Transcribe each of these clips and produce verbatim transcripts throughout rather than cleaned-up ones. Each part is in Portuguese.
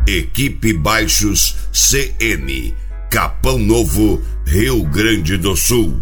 Equipe Baixos C N, Capão Novo, Rio Grande do Sul.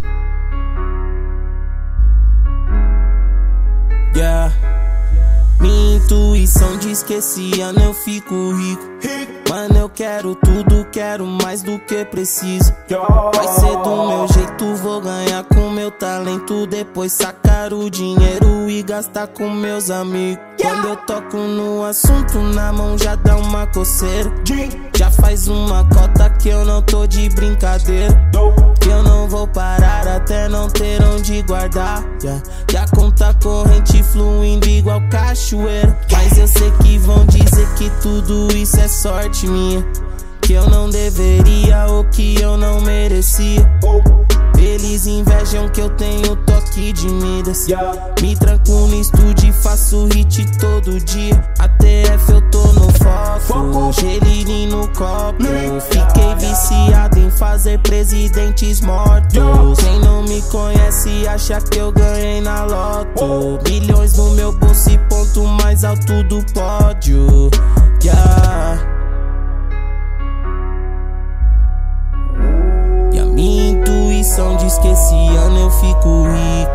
Yeah. Minha intuição diz que esse ano eu fico rico. Mano, eu quero tudo, quero mais do que preciso. Vai ser do meu jeito, vou ganhar com meu talento. Depois sacar o dinheiro e gastar com meus amigos. Quando eu toco no assunto, na mão já dá uma coceira. Já faz uma cota que eu não tô de brincadeira. Que eu não vou parar até não ter onde guardar. Yeah. E a conta corrente fluindo igual cachoeira. Mas eu sei que vão dizer que tudo isso é sorte minha, que eu não deveria ou que eu não merecia. Eles invejam que eu tenho toque de Midas. Me tranco no estúdio e faço hit todo dia. A T F eu tô no foco, gelinho no copo. Fiquei viciado em fazer presidentes mortos. Quem não me conhece acha que eu ganhei na loto. Milhões no meu bolso e ponto mais alto do pódio. Yeah. E a minha intuição diz que esse ano eu fico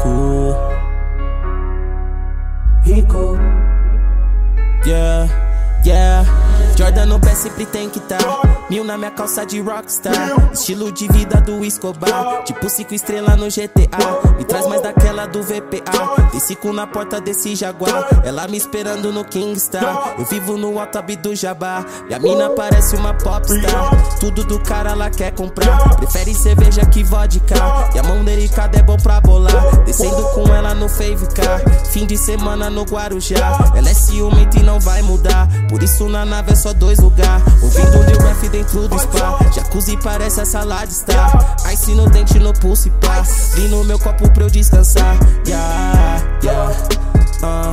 rico. Rico. Yeah, yeah. Jordan no pé sempre tem que tá. Mil na minha calça de rockstar. Estilo de vida do Escobar. Tipo cinco estrelas no G T A. Me traz mais daquela do V P A. Desci com na porta desse Jaguar. Ela me esperando no Kingstar. Eu vivo no Altabi do Jabá. E a mina parece uma popstar. Tudo do cara ela quer comprar. Prefere cerveja que vodka. E a mão delicada é bom pra bolar. Descendo com ela no Fave Car. Fim de semana no Guarujá. Ela é ciumenta e não vai mudar. Por isso na nave é só dois lugar. Ouvindo o Lil Ref dentro do spa. Jacuzzi parece a sala de estar. Ice no dente, no pulse, pá. Vim no meu copo pra eu descansar. Yeah, yeah, uh.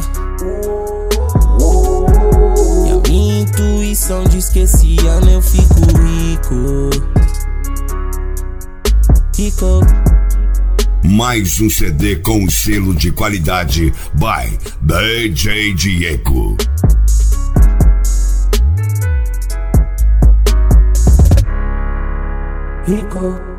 E a minha intuição diz que esse ano eu fico rico. Rico. Mais um C D com selo de qualidade by D J Diego. Rico.